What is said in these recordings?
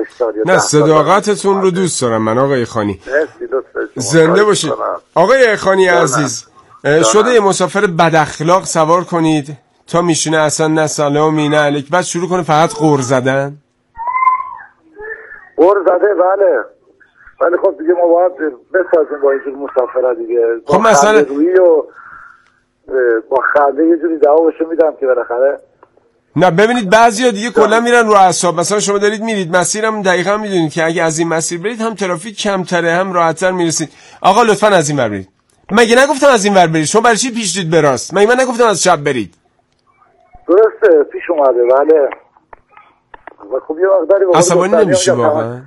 سال یا نه صداقتتون رو دوست دارم من آقای خانی. زنده باشید آقای خانی عزیز. شده یه مسافر بد اخلاق سوار کنید تا میشونه اصلا نه سلامی نه علیک، بعد شروع کنه فقط غر زدن. غر زده بله، ولی خب دیگه ما باید بسازیم با اینجور مسافرها دیگه. خب مثلا روی و با خنده یه جوری جوابشو میدم که بالاخره. نه ببینید بعضیا دیگه کلا میرن رو اعصاب. مثلا شما دارید میرید مسیرم دقیقاً میدونید که اگه از این مسیر برید هم ترافیک کمتره هم راحت‌تر میرسید. آقا لطفاً از این ور برید. مگه نگفتم از این ور برید؟ شما برای چی پیش دید به راست؟ مگه من نگفتم از چپ برید؟ درسته پیش اومده بله. و خب یه مقداری عصبانی نمیشی واقعا؟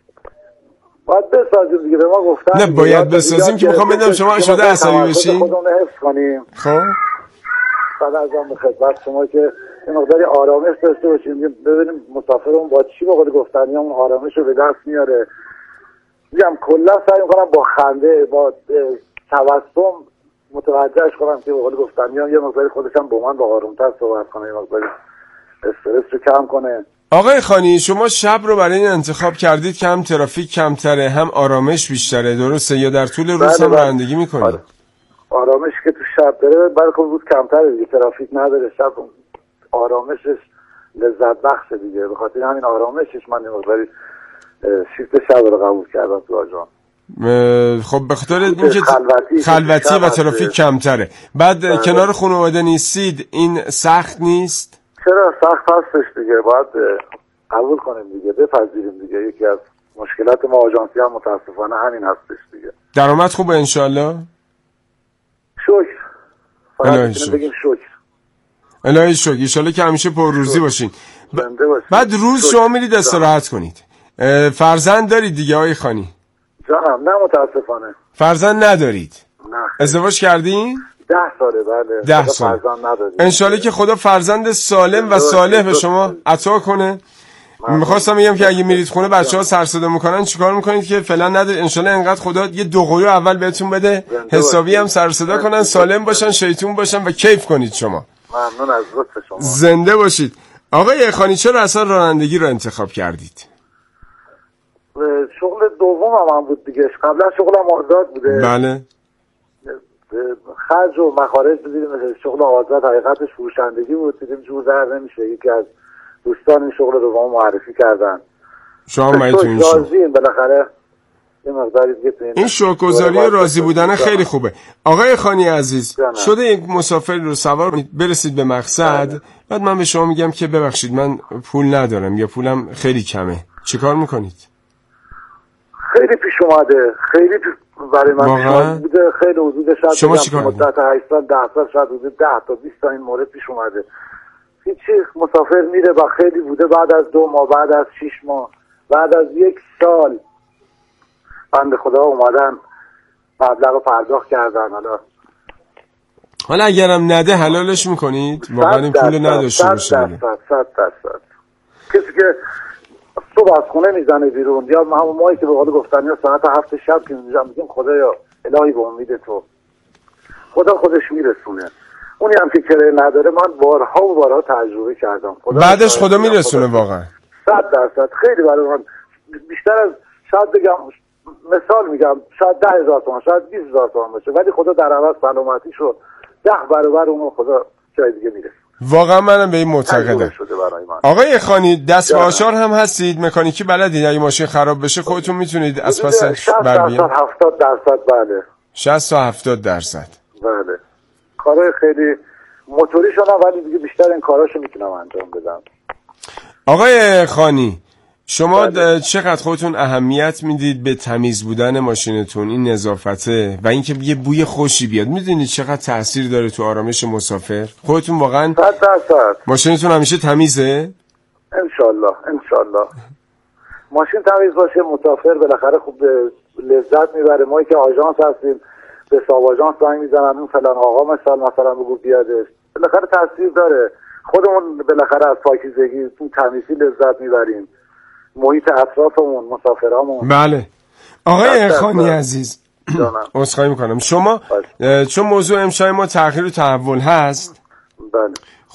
باید بسازیم دیگه، به ما گفتن نه باید بسازیم که میخوام بدم شما شده عصبی بشین. خودمون حفظ کنیم. خب بعد ازم به خدمت شما که یه مقداری آرامش داشته باشیم، ببینیم مسافرمون با چی به قول گفتنی اون آرامش رو به دست میاره. میگم کلا سعی میکنم با خنده با تبسم متوجهش کنم که به قول گفتنی یه مقداری خودش هم با من با آرومتر صحبت کنه، یه مقداری استرس رو کم کنه. آقای خانی شما شب رو برای این انتخاب کردید که هم ترافیک کمتره هم آرامش بیشتره، درسته؟ یا در طول روز هم رانندگی میکنید؟ آرامش که تو شب داره برای روز کمتره دیگه، ترافیک نداره، شب آرامشش لذت بخشه دیگه. به خاطر همین آرامشش من این مقداری شیفت شب رو قبول کردم تو آجان. خب به خاطر اینکه خلوتی و ترافیک کمتره. بعد کنار خانواده نیستید، این سخت نیست؟ چرا سخت هستش دیگه، باید قبول کنیم دیگه، بپذیریم دیگه. یکی از مشکلات ما آژانسی هم متاسفانه همین هستش دیگه. درآمد خوبه انشالله؟ شکر. فقط بگیم شکر. الهی شکر. انشالله که همیشه پرروزی باشین. بعد روز شما میرید استراحت کنید. فرزند دارید دیگه آقای خانی؟ جانم نه متاسفانه. فرزند ندارید؟ نه. ازدواج کردین؟ 10 ساله بله. 10 سال. انشالله که خدا فرزند سالم و صالح به شما عطا کنه. میخواستم بگم که اگه میرید خونه بچه‌ها سر صدا میکنن چیکار میکنید که فعلا ندارید؟ انشالله انقدر خدا یه دوقلو اول بهتون بده حسابی هم سر صدا کنن، سالم باشن، شیطون باشن و کیف کنید شما. ممنون از لطف شما. زنده باشید. آقای خانی چرا اصلا رانندگی رو انتخاب کردید؟ شغل دومم هم بود دیگه. قبلا شغلم آزاد بوده. بله. خرج و مخارج دیدیم شغل آزاد حقیقتش فروشندگی بود، دیدیم جور در نمیشه. یکی از دوستان این شغل رو به ما معرفی کردن. شما مایتون راضیین بالاخره یه مقداری دیگه این شوک‌گذاری و راضی بودن خیلی خوبه. آقای خانی عزیز شده یک مسافر رو سوار کنید برسید به مقصد، بعد من به شما میگم که ببخشید من پول ندارم یا پولم خیلی کمه، چیکار میکنید؟ خیلی پیش اومده، خیلی برای من بوده، خیلی حدود شما چیکار مدت 8 سال 10 سال شاید حدود 10 تا 20 تا این مورد پیش اومده. هیچی مسافر میره و خیلی بوده بعد از 2 ماه، بعد از 6 ماه، بعد از 1 سال بنده خدا اومدن مبلغ رو پرداخت کردن. حالا اگرم نده حلالش میکنید؟ واقعا این پول نداشته باشه. 100%. کسی که صبح از خونه میزنه بیرون یا همون ماهی که به قول گفتن یا ساعت 7 شب که اینجا میگیم خدایا الهی به امید تو، خدا خودش میرسونه. اونی هم که کرایه نداره من بارها و بارها تجربه کردم. بعدش خدا میرسونه واقعا. 100%. خیلی برای من بیشتر از شاید بگم مثال میگم شاید 10,000 تومان شاید 20,000 تومان باشه، ولی خدا در عوض سلامتیشو 10 برابر اونو خدا جای دیگه میرسونه. واقعا منم به این معتقدم. آقای خانی دست به آشار هم هستید؟ مکانیکی بلدید؟ اگه ماشین خراب بشه خودتون میتونید از پسش بر بیاید؟ 60% 70% بله. 60 تا 70%. بله. کارهای خیلی موتوری شدن ولی دیگه بیشتر این کاراشو میتونم انجام بدم. آقای خانی شما چقدر خودتون اهمیت میدید به تمیز بودن ماشینتون، این نظافته و اینکه یه بوی خوشی بیاد؟ میدونید چقدر تأثیر داره تو آرامش مسافر؟ خودتون واقعا 100% ماشینتون همیشه تمیزه؟ انشالله ماشین تمیز باشه مسافر بالاخره خوب لذت میبره. ما که آژانس هستیم به صاحب آژانس زنگ میزنن اون فلان آقا مثلا بگو بیادش، بالاخره تاثیر داره. خودمون بالاخره از پاکیزگی تو تمیزی لذت میبریم، محیط اطرافمون، مسافرامون. بله. آقای خانی عزیز عذرخواهی میکنم شما چون موضوع امشب ما تغییر و تحول هست، بله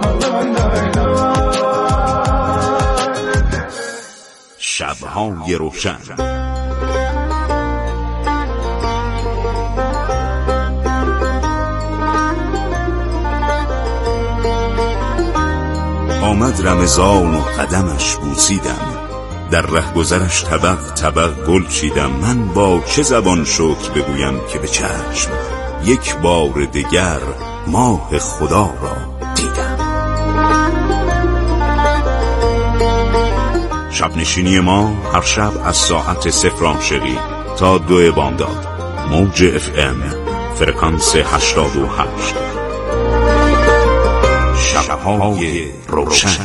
شب‌های روشن. آمد رمضان و قدمش بوسیدم، در رهگذرش طبق طبق گل چیدم. من با چه زبان شکر بگویم که به چشم یک بار دیگر ماه خدا را دیدم. شب نشینی ما هر شب از ساعت 0 عاشقی تا 2 بامداد، موج FM فرکانس 88. شب‌های روشن.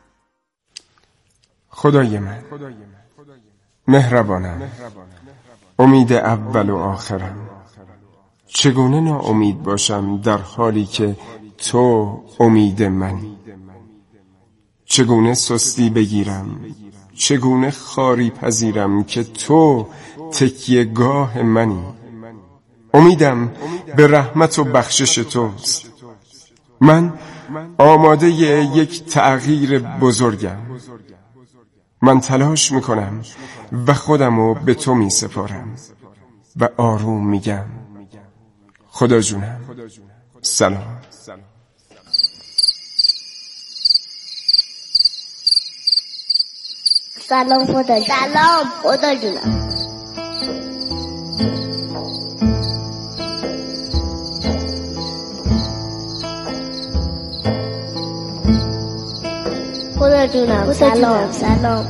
خدای من مهربانم، امید اول و آخرم، چگونه ناامید باشم در حالی که تو امید منی؟ چگونه سستی بگیرم، چگونه خاری پذیرم که تو تکیه‌گاه منی؟ امیدم به رحمت و بخشش توست. من آماده یک تغییر بزرگم. من تلاش میکنم و خودمو به تو میسپارم و آروم میگم خدا جونم سلام. سلام خدا جونم. سلام خدا جونم. خدا جونم. سلام سلام.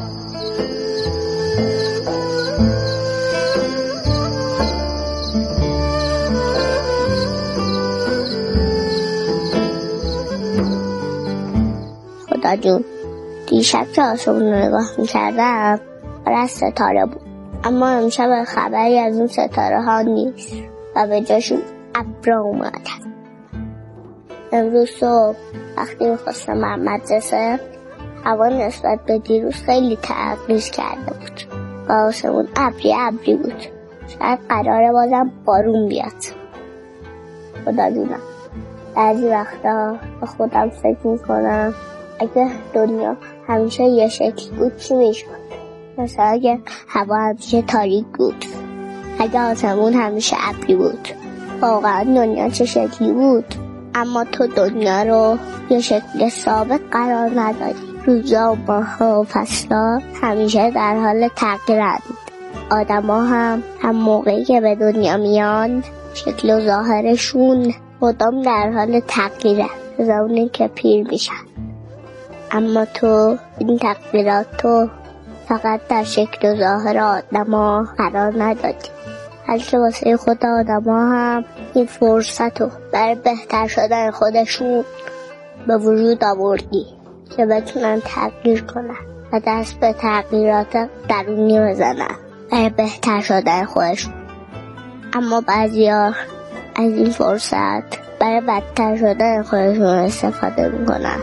خدا جون، دیشب که آسمون رو نگاه میکردم پر از ستاره بود، اما امشب خبری از اون ستاره ها نیست و به جاشون ابر اومدن. امروز صبح وقتی میخواستم برم مدرسه، هوا نسبت به دیروز خیلی تغییر کرده بود و آسمون ابری بود. شاید قراره بازم بارون بیاد. خدا دونم. بعضی وقتا به خودم فکر میکنم اگه دنیا همیشه یه شکل بود چی میشد؟ مثلا اگه هوا همیشه تاریک بود، اگه آسمون همیشه ابری بود، واقعا دنیا چه شکلی بود؟ اما تو دنیا رو یه شکل ثابت قرار ندادی. روزا و ماها و فصلا همیشه در حال تغییرند. آدما هم موقعی که به دنیا میان شکل و ظاهرشون مدام در حال تغییره تا زمانی که پیر میشن. اما تو این تغییرات تو فقط در شکل و ظاهر آدما قرار ندادی، بلکه واسه خود آدما هم این فرصت رو برای بهتر شدن خودشون به وجود آوردی که بتونن تغییر کنن و دست به تغییرات درونی بزنن برای بهتر شدن خودشون. اما بعضیا از این فرصت برای بدتر شدن خودشون استفاده میکنن.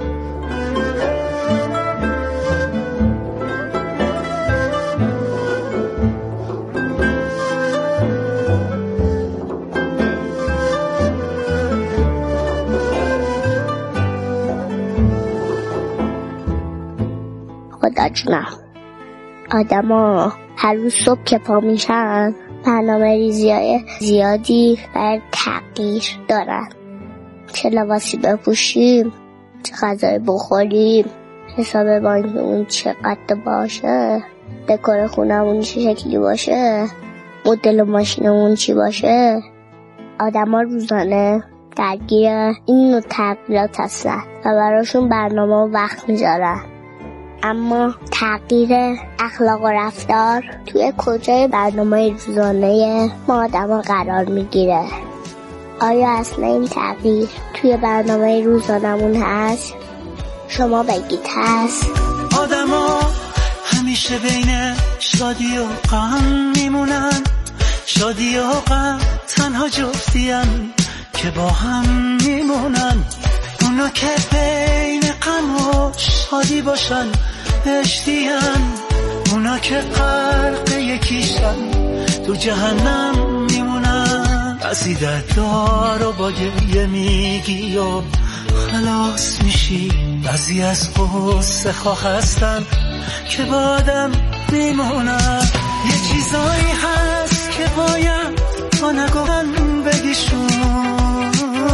خدا جونم. آدما هر روز صبح که پا میشن برنامه ریزی‌های زیادی برای تغییر دارن. چه لباسی بپوشیم، چه غذایی بخوریم، حساب بانکمون چقدر باشه، دکور خونمون چه شکلی باشه، مدل ماشینمون چی باشه. آدما روزانه درگیر این نوع تغییرات هستن و براشون برنامه و وقت میذارن. اما تغییر اخلاق و رفتار توی کجای برنامه روزانه ما آدما قرار میگیره؟ آیا اصلا این تغییر توی برنامه روزانمون هست؟ شما بگید هست؟ آدما همیشه بین شادی و غم میمونن، شادی و غم تنها جفتیان که با هم میمونن. اونا که بین غم و شادی باشن بهشتیان، اونا که غرق یکیشن تو جهنم میمونن. بعضی دردار و با گریه میگی و خلاص میشی، بعضی از غصه خواه هستن که با آدم میمونن. یه چیزایی هست که باید تا نگفتن بگیشون،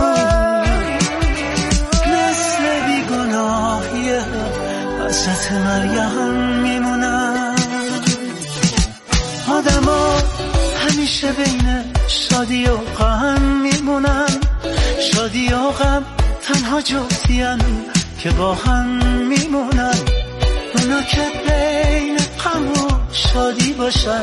مثل بیگناهیه وسط مریم میمونن. آدم ها همیشه بین شادی و غم میمونن، شادی و غم تنها جفتیان که با هم میمونن. اونا که بین غم و شادی باشن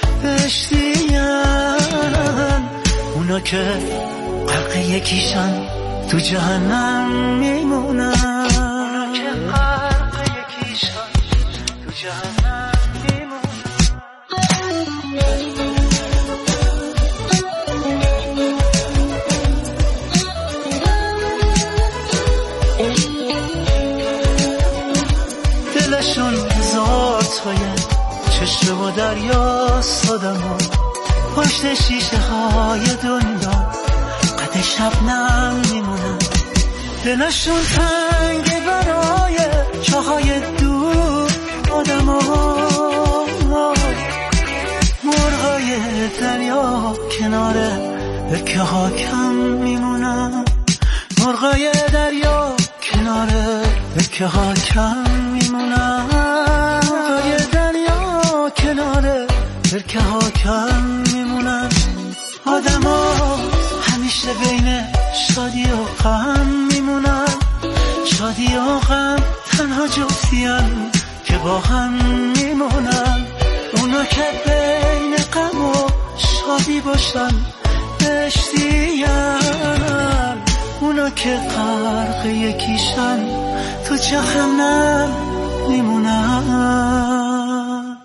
بهشتیان، اونا که غرق یکیشن تو جهنم میمونن. اونا که غرق یکیشن تو جهنم میمونن. دلشون هزار تایه چشم و دریا صدمون، پشت شیشه های دنیا قد شبنم میمونن. دلشون تنگه برای چاهای دور آدم ها، مرغای دریا کنار برکه ها کم میمونن. مرغای دریا کنار برکه ها کم میمونن. مرغای دریا کنار برکه ها کم میمونن. آدم ها همیشه بین شادی و غم میمونن، شادی و غم تنها جفتیان که با هم میمونن. اونا که بین غم و شادی باشن بهشتیان، اونا که غرق یکیشن تو جهنم میمونن.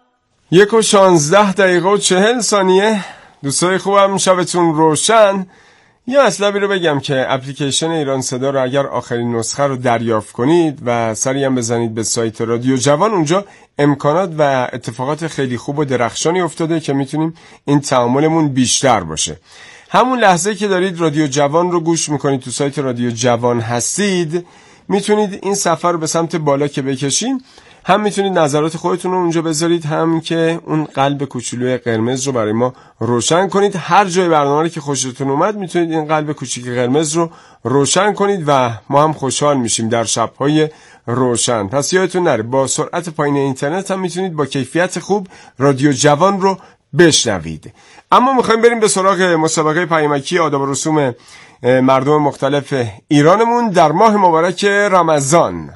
1:16:40. دوستای خوبم شبتون روشن. یه مطلبی رو بگم که اپلیکیشن ایران صدا رو اگر آخرین نسخه رو دریافت کنید و سری هم بزنید به سایت رادیو جوان، اونجا امکانات و اتفاقات خیلی خوب و درخشانی افتاده که میتونیم این تعاملمون بیشتر باشه. همون لحظه که دارید رادیو جوان رو گوش میکنید، تو سایت رادیو جوان هستید، میتونید این صفحه رو به سمت بالا که بکشین، هم میتونید نظرات خودتون رو اونجا بذارید، هم که اون قلب کوچولوی قرمز رو برای ما روشن کنید. هر جای برنامه که خوشتون اومد میتونید این قلب کوچیک قرمز رو روشن کنید و ما هم خوشحال میشیم در شب‌های روشن. پس یادتون نره با سرعت پایین اینترنت هم میتونید با کیفیت خوب رادیو جوان رو بشنوید. اما میخوایم بریم به سراغ مسابقه پیامکی آداب و رسوم مردم مختلف ایرانمون در ماه مبارک رمضان.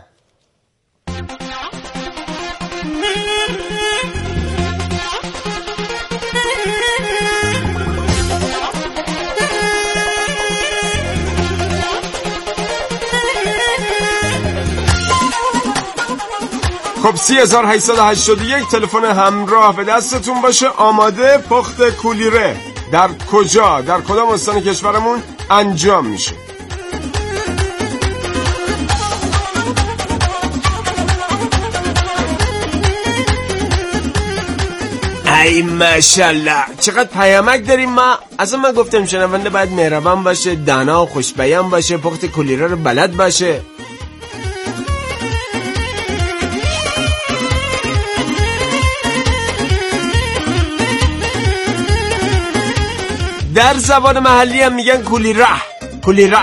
خب 3881 تلفن همراه به دستتون باشه. آماده پخت کولیره در کجا، در کدام استان کشورمون انجام میشه؟ ای ماشاءالله چقدر پیامک داریم ما. اصلا من گفتم شنونده باید مهربان باشه، دانا و خوشبیان باشه، پخت کولیره رو بلد باشه. در زبان محلی هم میگن کولیره. کولیره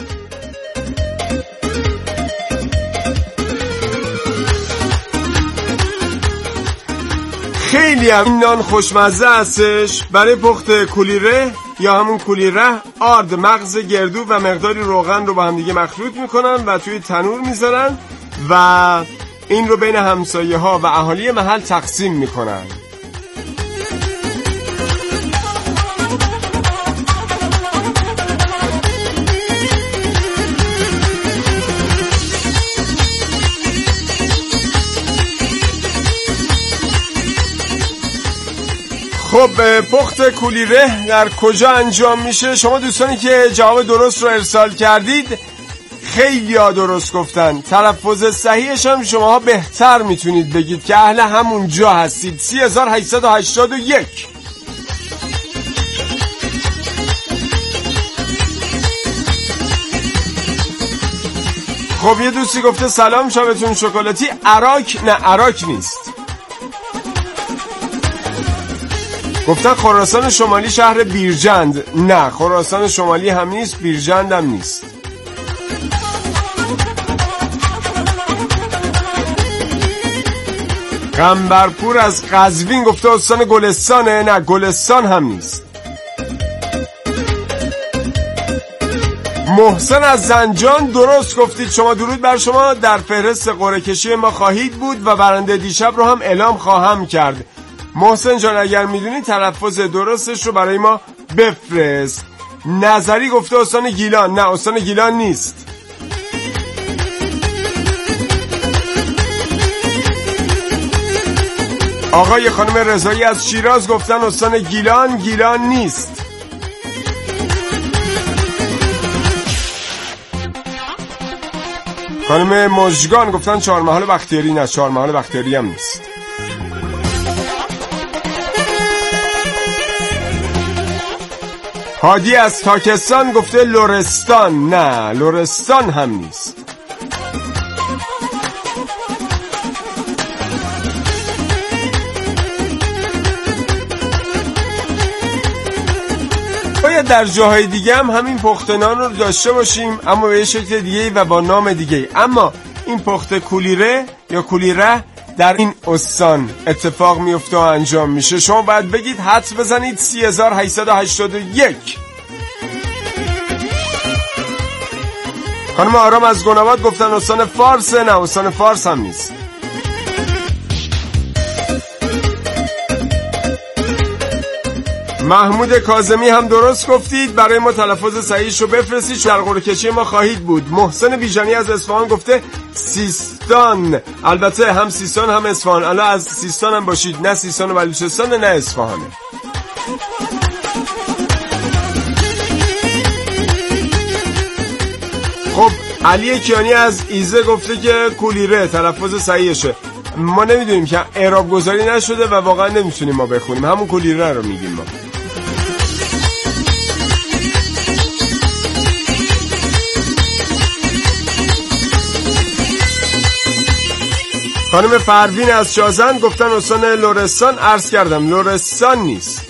خیلی هم این نان خوشمزه هستش. برای پخت کولیره یا همون کولیره، آرد، مغز گردو و مقداری روغن رو با هم دیگه مخلوط میکنن و توی تنور میذارن و این رو بین همسایه ها و اهالی محل تقسیم میکنن. خب پخت کولیره در کجا انجام میشه؟ شما دوستانی که جواب درست رو ارسال کردید خیلی ها درست گفتن. تلفظ صحیحش هم شماها بهتر میتونید بگید که اهل همون جا هستید. 3881. خب خب یه دوستی گفته سلام شبتون شکلاتی. عراک نه، عراک نیست. گفتن خراسان شمالی شهر بیرجند. نه، خراسان شمالی هم نیست، بیرجند هم نیست. قنبرپور از قزوین گفته استان گلستانه. نه، گلستان هم نیست. محسن از زنجان درست گفتید شما. درود بر شما. در فهرست قرعه کشی ما خواهید بود و برنده دیشب رو هم اعلام خواهم کرد. محسن جان اگر میدونی تلفظ درستش رو برای ما بفرست. نظری گفته استان گیلان. نه، استان گیلان نیست. آقای خانم رضایی از شیراز گفتن استان گیلان. گیلان نیست. خانم مژگان گفتن چهارمحال بختیاری. نه، چهارمحال بختیاری هم نیست. هادی از تاکستان گفته لرستان. نه، لرستان هم نیست. باید در جاهای دیگه هم همین پخت نان رو داشته باشیم، اما به یه شکل دیگه و با نام دیگه. اما این پخت کولیره یا کولیره در این استان اتفاق میفته و انجام میشه. شما باید بگید، حدس بزنید 3881. خانم آرام از گناباد گفتن استان فارس. نه، استان فارس هم نیست. محمود کاظمی هم درست گفتید. برای ما تلفظ صحیحش رو بفرستید، در قرعه کشی ما خواهید بود. محسن بیژنی از اصفهان گفته سیستان. البته هم سیستان هم اصفهان. الان از سیستان هم باشید، نه سیستان و بلوچستان نه اصفهانه. خب علی کیانی از ایزه گفته که کولیره تلفظ صحیحشه. ما نمیدونیم که اعراب گذاری نشده و واقعا نمیتونیم ما بخونیم، همون کولیره رو میگیم ما. خانم پروین از شازند گفتن استان لرستان. عرض کردم لرستان نیست.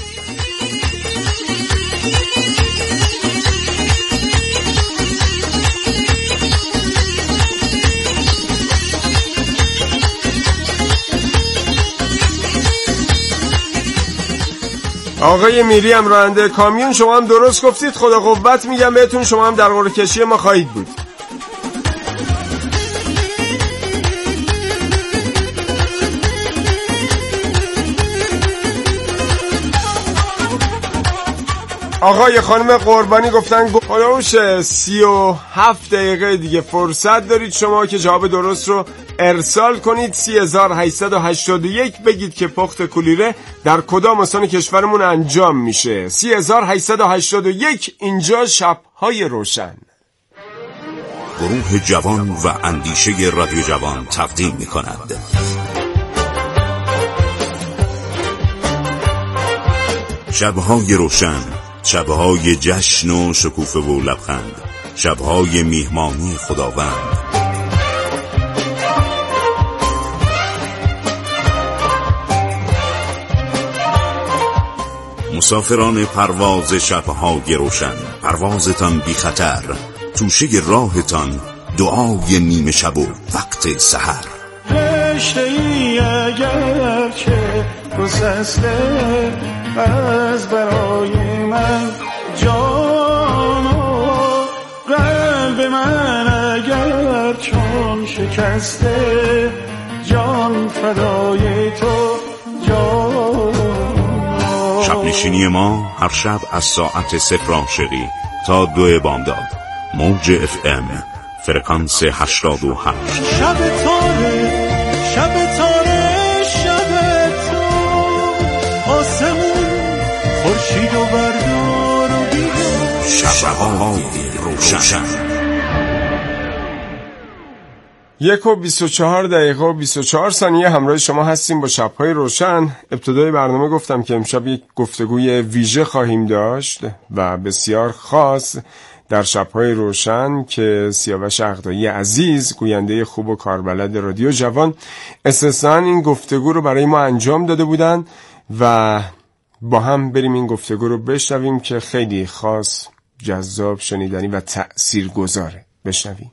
آقای میری هم راننده کامیون، شما هم درست گفتید. خدا قوت میگم بهتون، شما هم در قرعه کشی ما خواهید بود. آقای خانم قربانی گفتن خداوش 37 دقیقه دیگه فرصت دارید شما که جواب درست رو ارسال کنید. 3881 بگید که پخت کولیره در کدام استان کشورمون انجام میشه. 3881. اینجا شب‌های روشن. گروه جوان و اندیشه رادیو جوان تقدیم می‌کند شب‌های روشن، شب‌های جشن و شکوفه و لبخند، شب‌های میهمانی خداوند. مسافران پرواز شب‌های روشن، پروازتان بی خطر، توشه راهتان دعای نیمه شب و وقت سحر. رشته‌ای اگر که گسسته از برای من جان و قلب من اگر چون شکسته جان فدای تو جان. شب نشینی ما هر شب از ساعت 0 عاشقی تا 2 بامداد. موج FM فرکانس 88. شب تاره شب تاره شب تو آسمون خورشید و بردار و بیدار. شب‌های روشن. 1:24 همراه شما هستیم با شب‌های روشن. ابتدای برنامه گفتم که امشب یک گفتگوی ویژه خواهیم داشت و بسیار خاص در شب‌های روشن که سیاوش عقدایی عزیز، گوینده خوب و کاربلد رادیو جوان، استثناً این گفتگو رو برای ما انجام داده بودن و با هم بریم این گفتگو رو بشنویم که خیلی خاص، جذاب، شنیدنی و تأثیرگذاره. بشنویم.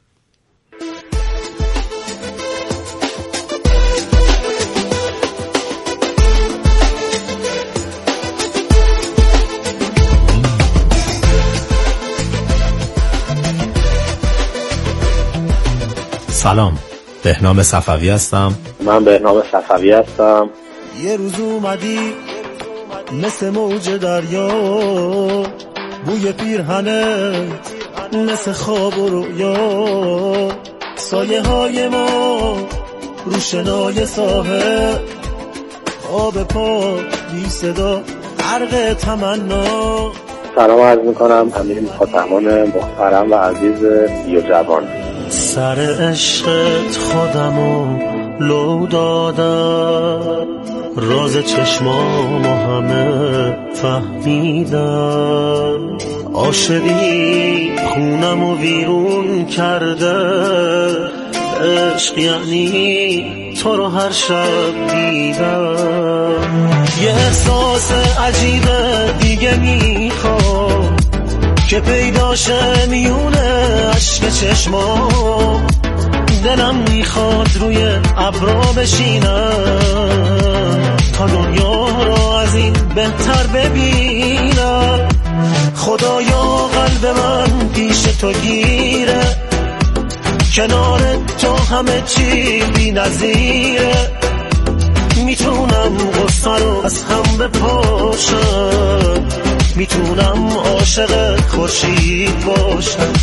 سلام، بهنام صفوی هستم. من بهنام صفوی هستم. یه روز اومدی مثل موج دریا، بوی پیرهنت مثل خواب و رویا، سایه های ما رو شنای ساحل، آب پا بی صدا غرق تمنا. سلام عرض میکنم همه مخاطبان محترم و عزیز رادیو جوان. سر عشقت خودمو لو دادم، راز چشمامو همه فهمیدم، عاشقی خونمو ویرون کرده، عشق یعنی تو رو هر شب دیدم. یه احساس عجیبه دیگه میخوام که پیداشه میونه عشق چشمام، دلم میخواد روی ابرا بشینم تا دنیا رو از این بهتر ببینم. خدایا قلب من پیش تو گیره، کنار تو همه چی بی نظیره، میتونم غصه رو از هم بپاشم، میتونم عاشق خورشید باشم.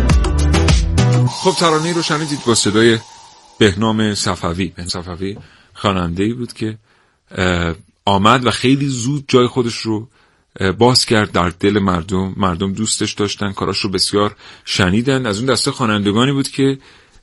خب ترانه‌ای رو شنیدید با صدای بهنام صفوی. بهنام صفوی خواننده‌ای بود که آمد و خیلی زود جای خودش رو باز کرد در دل مردم دوستش داشتن، کاراش رو بسیار شنیدن. از اون دسته خوانندگانی بود که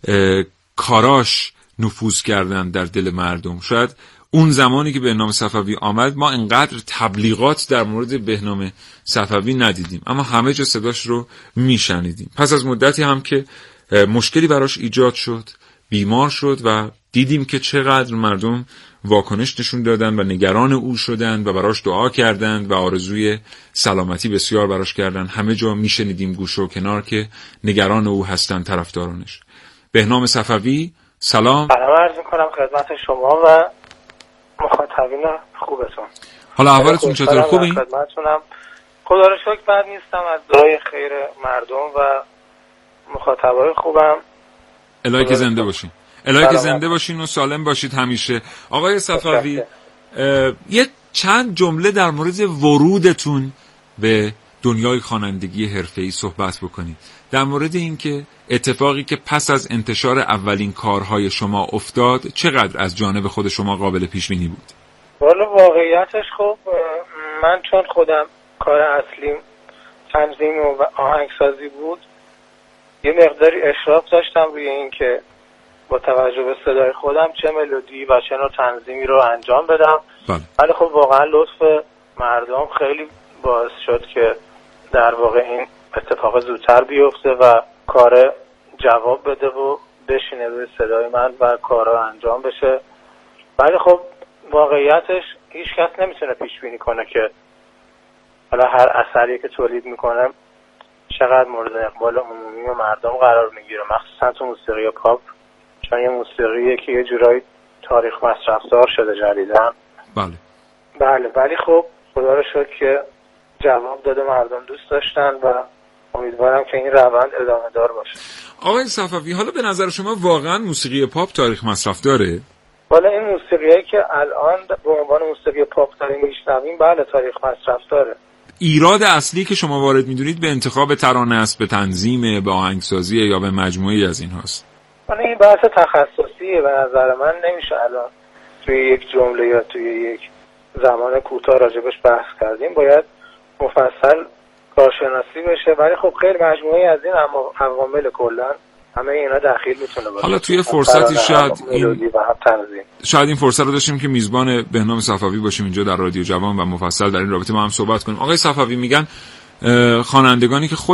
کاراش نفوذ کردن در دل مردم. شاید اون زمانی که بهنام صفوی آمد ما انقدر تبلیغات در مورد بهنام صفوی ندیدیم، اما همه جا صداش رو میشنیدیم. پس از مدتی هم که مشکلی براش ایجاد شد، بیمار شد و دیدیم که چقدر مردم واکنش نشون دادن و نگران او شدن و براش دعا کردند و آرزوی سلامتی بسیار براش کردن. همه جا میشنیدیم گوشه و کنار که نگران او هستن طرفدارانش. بهنام صفوی، سلام. سلام عرض میکنم خدمت شما و مخاطبین خوبتون. حالا احوالتون چطور؟ خوبی؟ خدمتتونم. خدا رو شکر بد نیستم، از دعای خیر مردم و مخاطبای خوبم. الهی که زنده باشین. الهی که زنده باشین و سالم باشید همیشه. آقای صفوی، یه چند جمله در مورد ورودتون به دنیای خوانندگی حرفه‌ای صحبت بکنید. در مورد اینکه اتفاقی که پس از انتشار اولین کارهای شما افتاد چقدر از جانب خود شما قابل پیش بینی بود؟ والا واقعیتش خب من چون خودم کار اصلیم تنظیم و آهنگسازی بود، یه مقداری اشراف داشتم روی این که با توجه به صدای خودم چه ملودی و چه نوع تنظیمی رو انجام بدم. ولی خب واقعا لطف مردم خیلی باعث شد که در واقع این اتفاق زودتر بیفته و کار جواب بده و بشینه روی صدای من و کارا انجام بشه. ولی خب واقعیتش هیچ کس نمیتونه پیش بینی کنه که حالا هر اثری که تولید میکنه چقدر مورد اقبال عمومی و مردم قرار میگیره، مخصوصا تو موسیقی پاپ، چون یه موسیقیه که یه جورایی تاریخ مصرفدار شده جدیدن. بله ولی خب خدا رو شکر که جواب داده، مردم دوست داشتن و امیدوارم که این روند ادامه دار باشه. آقای صفوی، حالا به نظر شما واقعا موسیقی پاپ تاریخ مصرف داره؟ والا این موسیقیایی که الان به عنوان موسیقی پاپ داریم میشنویم بله تاریخ مصرف داره. ایراد اصلی که شما وارد میدونید به انتخاب ترانه است، به تنظیم، به آهنگسازی یا به مجموعی از این هاست؟ والا این بحث تخصصیه به نظر من، نمیشه الان توی یک جمله یا توی یک زمان کوتاه راجبش بحث کردیم، باید مفصل کارشناسی بشه. ولی خب خیلی مجموعی از این عوامل کلا همه اینا دخیل میتونه باشه. حالا توی فرصتی شاید این فرصت رو داشتیم که میزبان بهنام صفوی باشیم اینجا در رادیو جوان و مفصل در این رابطه ما هم صحبت کنیم. آقای صفوی میگن خوانندگانی که